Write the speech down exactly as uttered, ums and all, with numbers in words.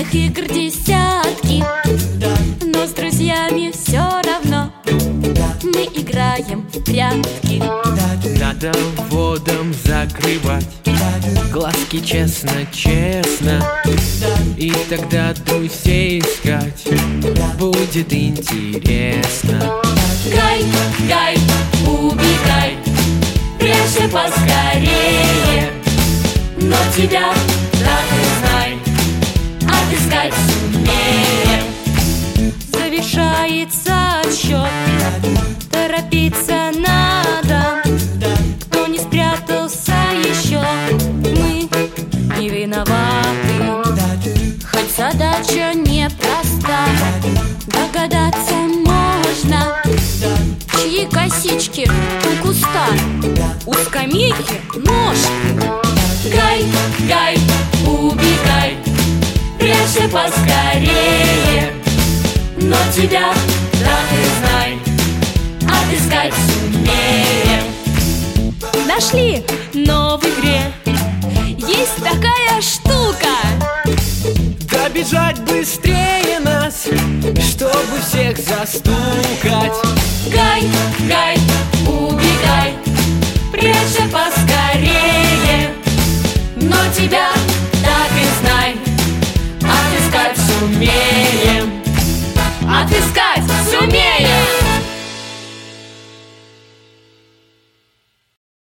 игр десятки, но с друзьями все равно мы играем в прятки. Надо водом закрывать глазки честно-честно, и тогда друзей искать будет интересно. Гай, Гай, убегай, прячься поскорее, но тебя, так и знай, отыскать сумеем. Завершается отсчет, торопиться надо. Кто не спрятался еще, мы не виноваты. Хоть задача непроста, догадаться можно, чьи косички у куста, у скамейки ножки. Гай, Гай, убегай, прячься поскорее, но тебя, так и знай, отыскать сумеем. Нашли, но в игре